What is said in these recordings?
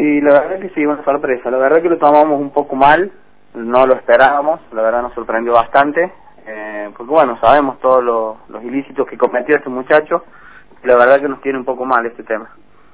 Y la verdad que sí, una sorpresa. La verdad que lo tomamos un poco mal, no lo esperábamos, la verdad nos sorprendió bastante, porque bueno, sabemos todos los ilícitos que cometió este muchacho, y la verdad que nos tiene un poco mal este tema.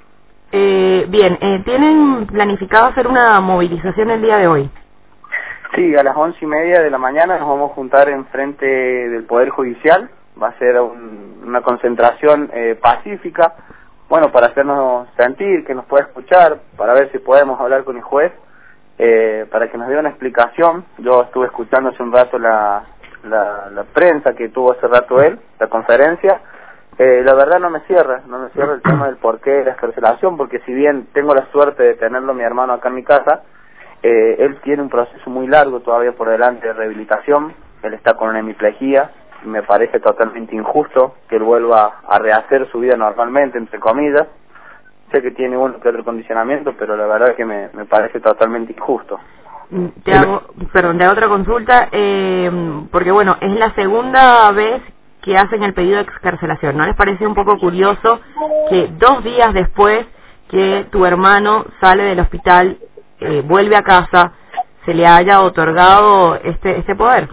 Bien, ¿tienen planificado hacer una movilización el día de hoy? Sí, a las 11:30 de la mañana nos vamos a juntar en frente del Poder Judicial, va a ser una concentración pacífica, bueno, para hacernos sentir, que nos pueda escuchar, para ver si podemos hablar con el juez, para que nos dé una explicación. Yo estuve escuchando hace un rato la prensa que tuvo hace rato él, la conferencia. La verdad no me cierra el tema del porqué de la excarcelación, porque si bien tengo la suerte de tenerlo mi hermano acá en mi casa, él tiene un proceso muy largo todavía por delante de rehabilitación, él está con una hemiplegia, y me parece totalmente injusto que él vuelva a rehacer su vida normalmente, entre comillas. Sé que tiene uno que otro condicionamiento, pero la verdad es que me parece totalmente injusto. Te hago otra consulta, porque bueno, es la segunda vez que hacen el pedido de excarcelación. ¿No les parece un poco curioso que 2 días después que tu hermano sale del hospital, vuelve a casa, se le haya otorgado este poder?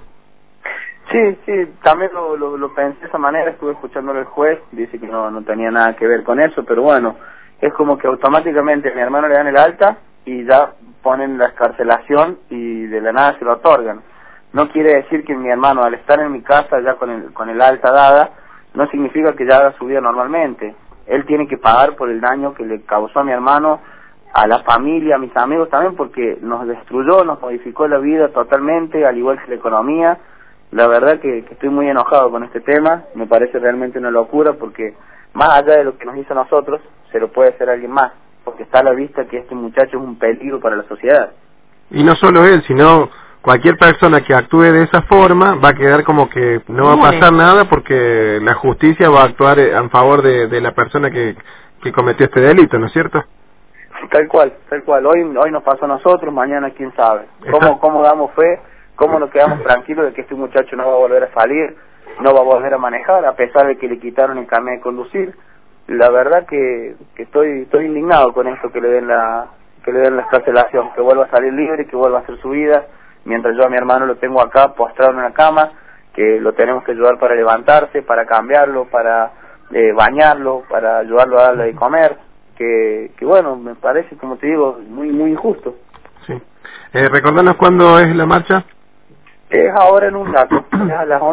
Sí, también lo pensé de esa manera, estuve escuchándolo al juez, dice que no tenía nada que ver con eso, pero bueno, es como que automáticamente a mi hermano le dan el alta y ya ponen la excarcelación y de la nada se lo otorgan. No quiere decir que mi hermano, al estar en mi casa ya con el alta dada, no significa que ya haga su vida normalmente. Él tiene que pagar por el daño que le causó a mi hermano, a la familia, a mis amigos también, porque nos destruyó, nos modificó la vida totalmente, al igual que la economía. La verdad que estoy muy enojado con este tema, me parece realmente una locura, porque más allá de lo que nos hizo a nosotros, se lo puede hacer a alguien más, porque está a la vista que este muchacho es un peligro para la sociedad. Y no solo él, sino cualquier persona que actúe de esa forma va a quedar como que no va a pasar nada, porque la justicia va a actuar en favor de la persona que cometió este delito, ¿no es cierto? Tal cual. Hoy nos pasó a nosotros, mañana quién sabe. ¿Cómo damos fe? ¿Cómo nos quedamos tranquilos de que este muchacho no va a volver a salir, no va a volver a manejar, a pesar de que le quitaron el carnet de conducir? La verdad que estoy indignado con esto, que le den la excarcelación, que vuelva a salir libre, que vuelva a hacer su vida, mientras yo a mi hermano lo tengo acá postrado en la cama, que lo tenemos que ayudar para levantarse, para cambiarlo, para bañarlo, para ayudarlo a darle de comer, que bueno, me parece, como te digo, muy injusto. Sí. Recordanos cuándo es la marcha. Es ahora en un rato, es a las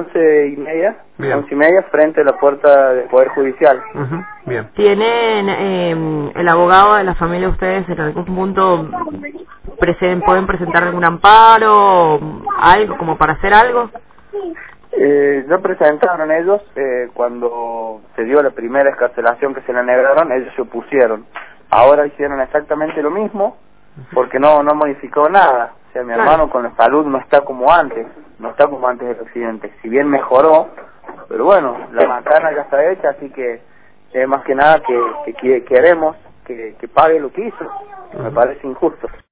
11:30, frente a la puerta del Poder Judicial. Bien. ¿Tienen el abogado de la familia de ustedes en algún punto pueden presentar algún amparo, algo como para hacer algo? Ya presentaron ellos, cuando se dio la primera excarcelación que se le negaron, ellos se opusieron. Ahora hicieron exactamente lo mismo, porque no modificó nada. O sea, mi hermano con la salud no está como antes del accidente. Si bien mejoró, pero bueno, la macana ya está hecha, así que más que nada que queremos que pague lo que hizo. Me parece injusto.